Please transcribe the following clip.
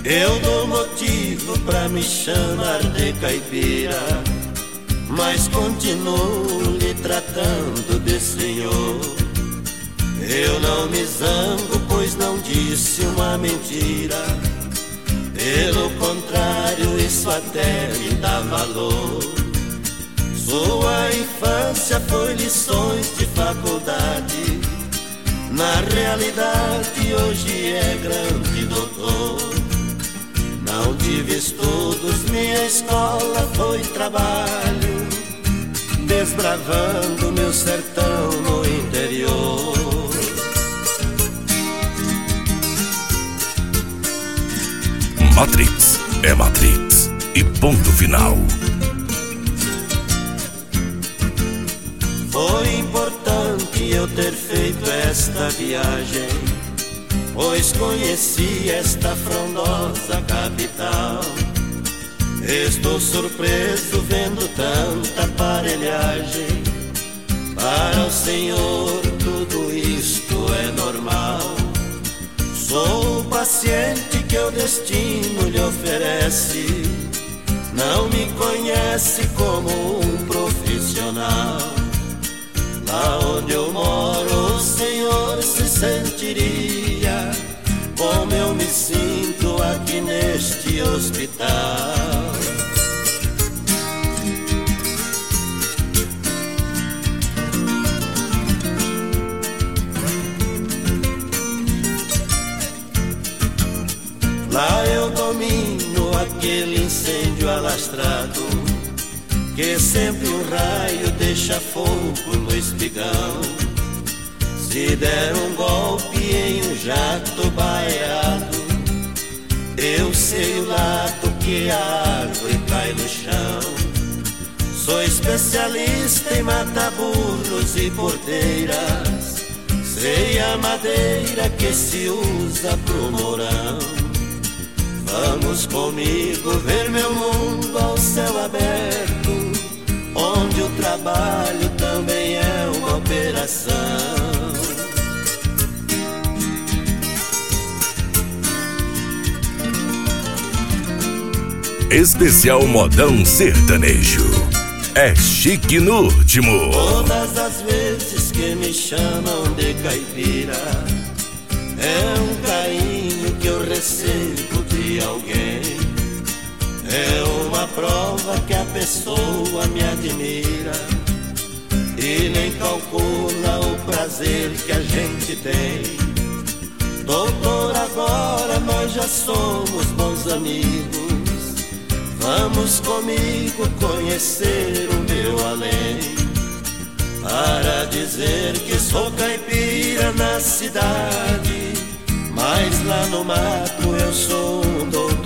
Eu dou motivo pra me chamar de caipira, mas continuo lhe tratando de senhor. Eu não me zango, pois não disse uma mentira. Pelo contrário, isso até me dá valor. Sua infância foi lições de faculdade. Na realidade, hoje é grande doutor. Não tive estudos, minha escola foi trabalho, desbravando meu sertão no interior. Matrix é Matrix e ponto final. Foi importante eu ter feito esta viagem, pois conheci esta frondosa capital. Estou surpreso vendo tanta aparelhagem. Para o senhor tudo isto é normal. Sou o paciente que o destino lhe oferece. Não me conhece como um profissional. Lá onde eu moro o senhor se sentiria como eu me sinto aqui neste hospital. Lá eu domino aquele incêndio alastrado, que sempre um raio deixa fogo no espigão. Se der um golpe em um jato baleado, eu sei o lado que a árvore cai no chão. Sou especialista em matar burros e porteiras, sei a madeira que se usa pro morão. Vamos comigo ver meu mundo ao céu aberto, onde o trabalho também é uma operação. Especial Modão Sertanejo. É chique no último. Todas as vezes que me chamam de caipira, é um carinho que eu recebo de alguém. É uma prova que a pessoa me admira e nem calcula o prazer que a gente tem. Doutor, agora nós já somos bons amigos. Vamos comigo conhecer o meu além, para dizer que sou caipira na cidade, mas lá no mato eu sou um doutor